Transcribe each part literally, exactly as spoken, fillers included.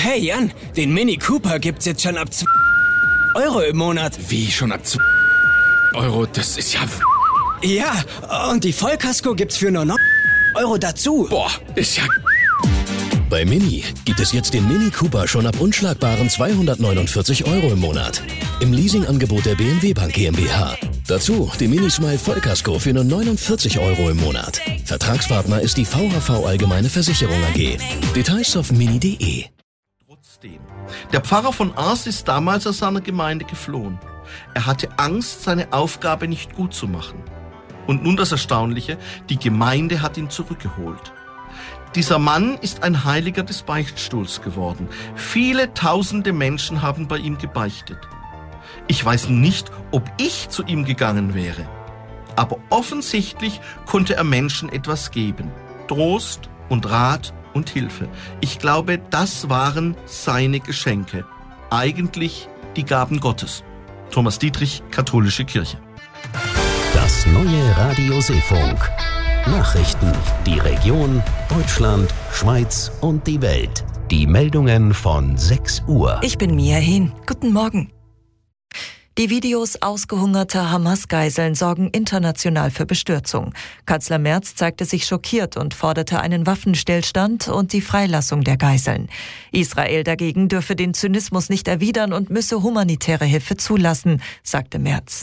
Hey Jan, den Mini Cooper gibt's jetzt schon ab zwei Euro im Monat. Wie, schon ab zwei Euro? Das ist ja... Ja, und die Vollkasko gibt's für nur neun Euro dazu. Boah, ist ja... Bei Mini gibt es jetzt den Mini Cooper schon ab unschlagbaren zweihundertneunundvierzig Euro im Monat. Im Leasingangebot der B M W Bank GmbH. Dazu die Mini Smile Vollkasko für nur neunundvierzig Euro im Monat. Vertragspartner ist die V H V Allgemeine Versicherung A G. Details auf mini punkt de. Trotzdem. Der Pfarrer von Ars ist damals aus seiner Gemeinde geflohen. Er hatte Angst, seine Aufgabe nicht gut zu machen. Und nun das Erstaunliche, die Gemeinde hat ihn zurückgeholt. Dieser Mann ist ein Heiliger des Beichtstuhls geworden. Viele tausende Menschen haben bei ihm gebeichtet. Ich weiß nicht, ob ich zu ihm gegangen wäre. Aber offensichtlich konnte er Menschen etwas geben. Trost und Rat und Hilfe. Ich glaube, das waren seine Geschenke. Eigentlich die Gaben Gottes. Thomas Dietrich, Katholische Kirche. Das neue Radio Seefunk. Nachrichten, die Region, Deutschland, Schweiz und die Welt. Die Meldungen von sechs Uhr. Ich bin Mia Hehn. Guten Morgen. Die Videos ausgehungerter Hamas-Geiseln sorgen international für Bestürzung. Kanzler Merz zeigte sich schockiert und forderte einen Waffenstillstand und die Freilassung der Geiseln. Israel dagegen dürfe den Zynismus nicht erwidern und müsse humanitäre Hilfe zulassen, sagte Merz.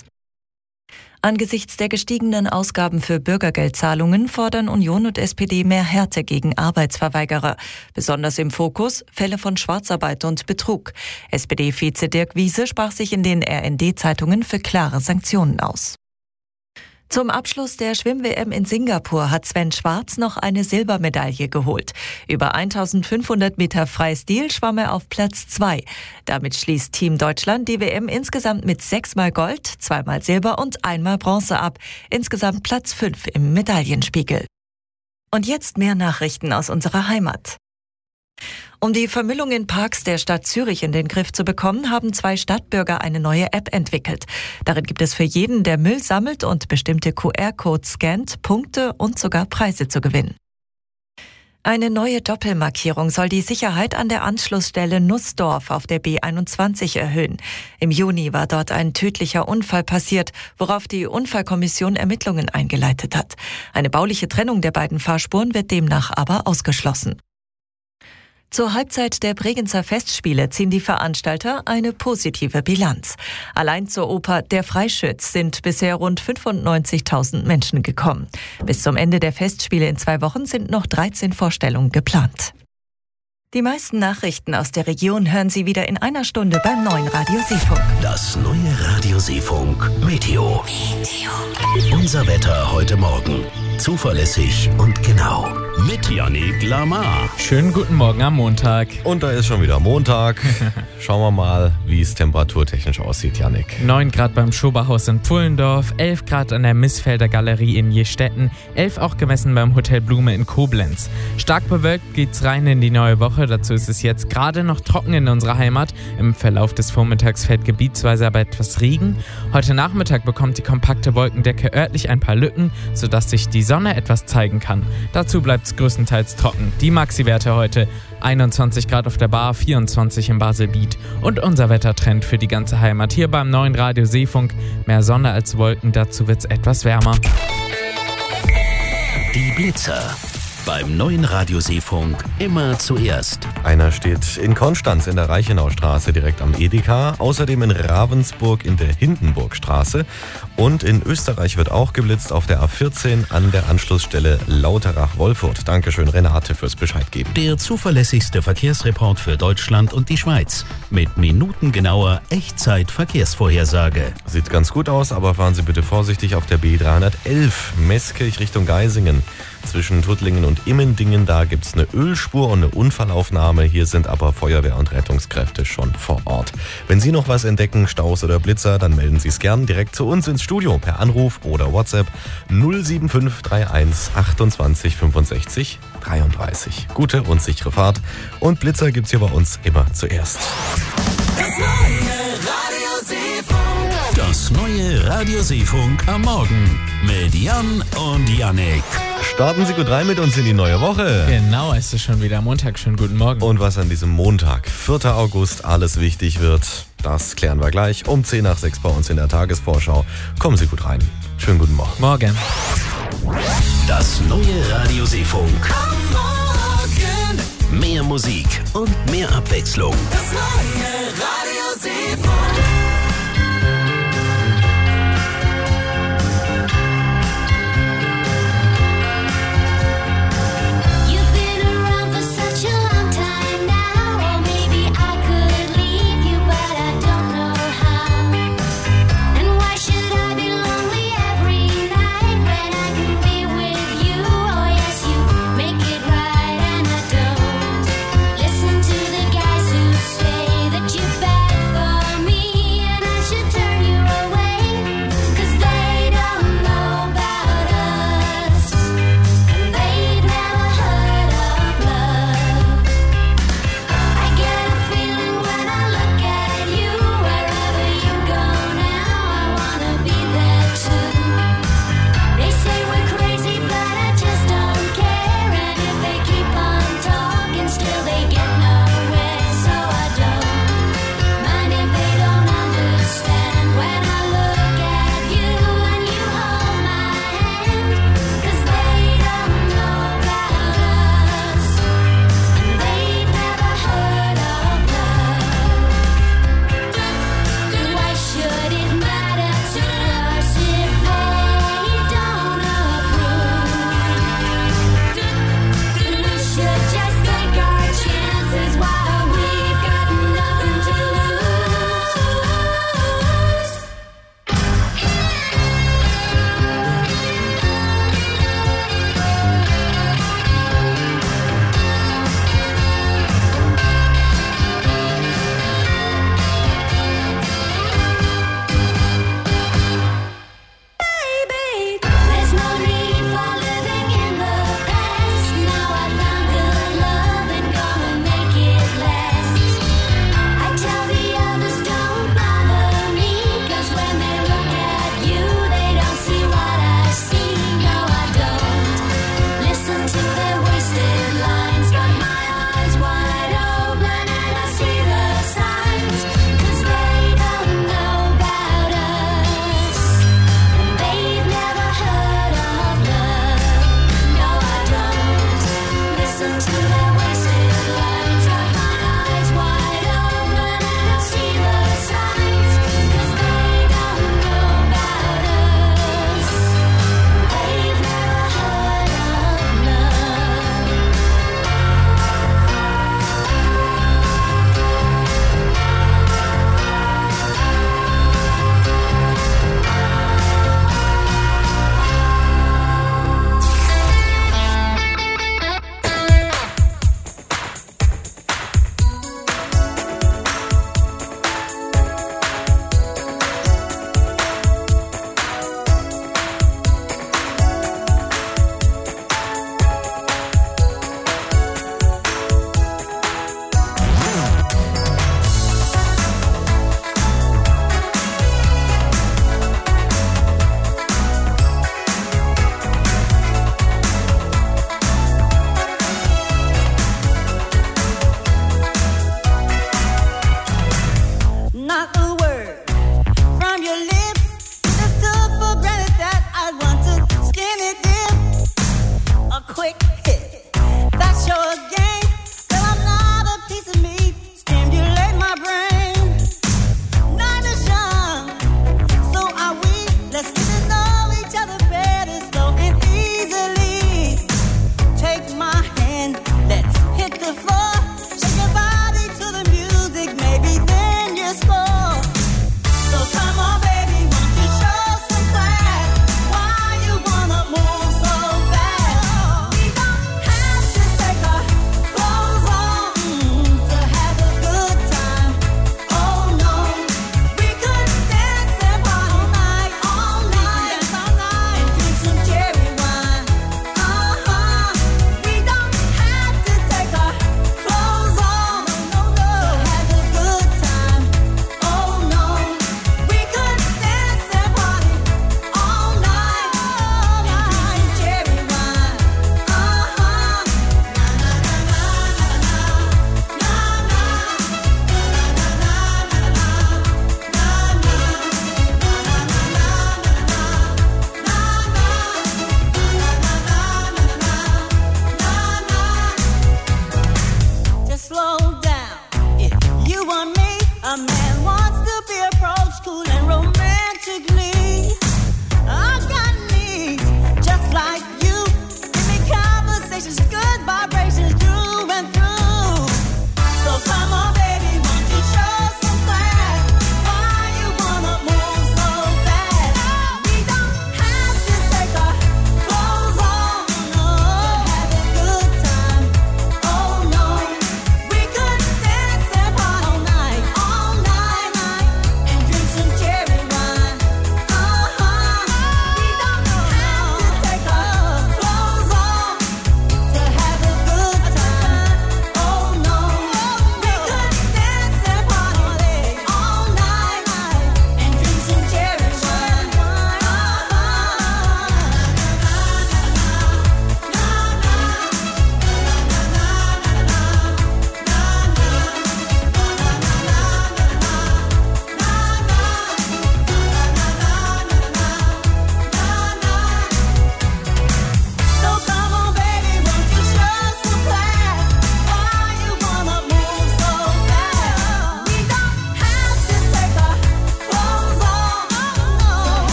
Angesichts der gestiegenen Ausgaben für Bürgergeldzahlungen fordern Union und S P D mehr Härte gegen Arbeitsverweigerer. Besonders im Fokus Fälle von Schwarzarbeit und Betrug. S P D-Vize Dirk Wiese sprach sich in den R N D-Zeitungen für klare Sanktionen aus. Zum Abschluss der Schwimm-W M in Singapur hat Sven Schwarz noch eine Silbermedaille geholt. Über eintausendfünfhundert Meter Freistil schwamm er auf Platz zwei. Damit schließt Team Deutschland die W M insgesamt mit sechsmal Gold, zweimal Silber und einmal Bronze ab. Insgesamt Platz fünf im Medaillenspiegel. Und jetzt mehr Nachrichten aus unserer Heimat. Um die Vermüllung in Parks der Stadt Zürich in den Griff zu bekommen, haben zwei Stadtbürger eine neue App entwickelt. Darin gibt es für jeden, der Müll sammelt und bestimmte Q R-Codes scannt, Punkte und sogar Preise zu gewinnen. Eine neue Doppelmarkierung soll die Sicherheit an der Anschlussstelle Nussdorf auf der B einundzwanzig erhöhen. Im Juni war dort ein tödlicher Unfall passiert, worauf die Unfallkommission Ermittlungen eingeleitet hat. Eine bauliche Trennung der beiden Fahrspuren wird demnach aber ausgeschlossen. Zur Halbzeit der Bregenzer Festspiele ziehen die Veranstalter eine positive Bilanz. Allein zur Oper Der Freischütz sind bisher rund fünfundneunzigtausend Menschen gekommen. Bis zum Ende der Festspiele in zwei Wochen sind noch dreizehn Vorstellungen geplant. Die meisten Nachrichten aus der Region hören Sie wieder in einer Stunde beim neuen Radio Seefunk. Das neue Radio Seefunk Meteo. Meteo. Unser Wetter heute Morgen. Zuverlässig und genau. Mit Yannick Lamar. Schönen guten Morgen am Montag. Und da ist schon wieder Montag. Schauen wir mal, wie es temperaturtechnisch aussieht, Yannick. neun Grad beim Schoberhaus in Pfullendorf, elf Grad an der Missfelder Galerie in Jestetten, elf auch gemessen beim Hotel Blume in Koblenz. Stark bewölkt geht's rein in die neue Woche. Dazu ist es jetzt gerade noch trocken in unserer Heimat. Im Verlauf des Vormittags fällt gebietsweise aber etwas Regen. Heute Nachmittag bekommt die kompakte Wolkendecke örtlich ein paar Lücken, sodass sich die Sonne etwas zeigen kann. Dazu bleibt es größtenteils trocken. Die Maxi-Werte heute einundzwanzig Grad auf der Bar, vierundzwanzig im Baselbiet. Und unser Wettertrend für die ganze Heimat hier beim neuen Radio Seefunk. Mehr Sonne als Wolken, dazu wird es etwas wärmer. Die Blitzer. Beim neuen Radio Seefunk immer zuerst. Einer steht in Konstanz in der Reichenaustraße direkt am Edeka, außerdem in Ravensburg in der Hindenburgstraße und in Österreich wird auch geblitzt auf der A vierzehn an der Anschlussstelle Lauterach-Wolfurt. Dankeschön Renate fürs Bescheid geben. Der zuverlässigste Verkehrsreport für Deutschland und die Schweiz mit minutengenauer Echtzeit-Verkehrsvorhersage. Sieht ganz gut aus, aber fahren Sie bitte vorsichtig auf der B dreihundertelf Meßkirch Richtung Geisingen. Zwischen Tuttlingen und Immendingen, da gibt's eine Ölspur und eine Unfallaufnahme. Hier sind aber Feuerwehr und Rettungskräfte schon vor Ort. Wenn Sie noch was entdecken, Staus oder Blitzer, dann melden Sie es gern direkt zu uns ins Studio per Anruf oder WhatsApp null sieben fünf drei eins achtundzwanzig fünfundsechzig dreiunddreißig. Gute und sichere Fahrt. Und Blitzer gibt's hier bei uns immer zuerst. Das neue Radio Seefunk. Das neue Radio Seefunk am Morgen mit Jan und Yannick. Starten Sie gut rein mit uns in die neue Woche. Genau, es ist schon wieder Montag. Schönen guten Morgen. Und was an diesem Montag, vierter August, alles wichtig wird, das klären wir gleich um zehn nach sechs bei uns in der Tagesvorschau. Kommen Sie gut rein. Schönen guten Morgen. Morgen. Das neue Radio Seefunk. Mehr Musik und mehr Abwechslung. Das neue Radio Seefunk. Listen to the guys who say that you're bad for me.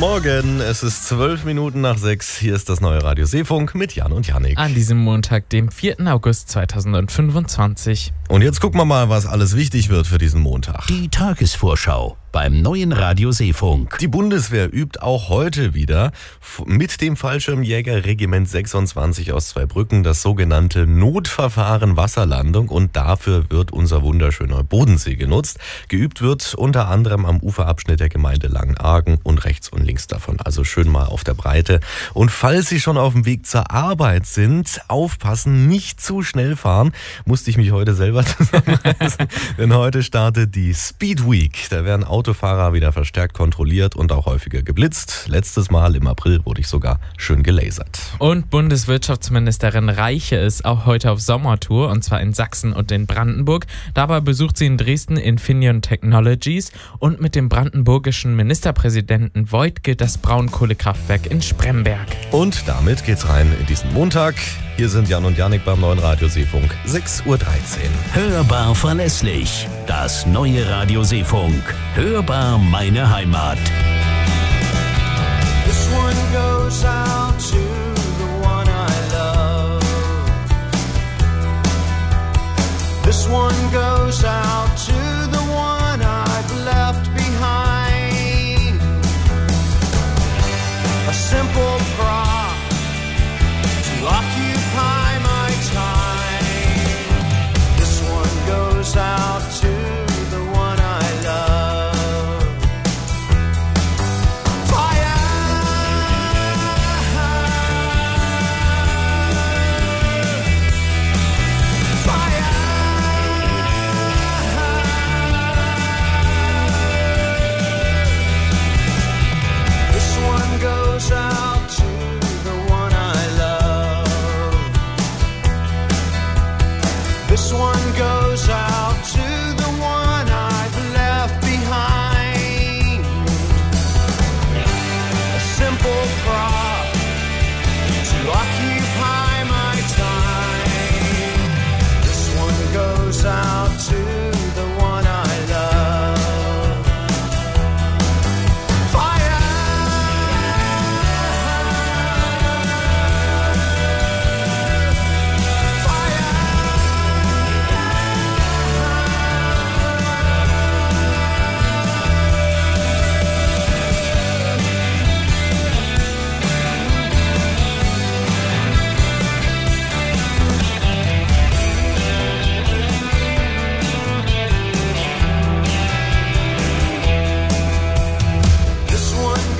Morgen, es ist zwölf Minuten nach sechs. Hier ist das neue Radio Seefunk mit Jan und Jannik. An diesem Montag, dem vierten August zweitausendfünfundzwanzig. Und jetzt gucken wir mal, was alles wichtig wird für diesen Montag. Die Tagesvorschau beim neuen Radio Seefunk. Die Bundeswehr übt auch heute wieder mit dem Fallschirmjägerregiment sechsundzwanzig aus Zweibrücken das sogenannte Notverfahren Wasserlandung und dafür wird unser wunderschöner Bodensee genutzt. Geübt wird unter anderem am Uferabschnitt der Gemeinde Langenargen und rechts und links davon, also schön mal auf der Breite. Und falls Sie schon auf dem Weg zur Arbeit sind, aufpassen, nicht zu schnell fahren, musste ich mich heute selber zusammenreißen, denn heute startet die Speed Week. Da werden Autofahrer wieder verstärkt kontrolliert und auch häufiger geblitzt. Letztes Mal im April wurde ich sogar schön gelasert. Und Bundeswirtschaftsministerin Reiche ist auch heute auf Sommertour, und zwar in Sachsen und in Brandenburg. Dabei besucht sie in Dresden Infineon Technologies und mit dem brandenburgischen Ministerpräsidenten Woidke das Braunkohlekraftwerk in Spremberg. Und damit geht's rein in diesen Montag. Hier sind Jan und Jannik beim neuen Radio Seefunk, sechs Uhr dreizehn. Hörbar verlässlich. Das neue Radio Seefunk. Hörbar meine Heimat. This one goes out.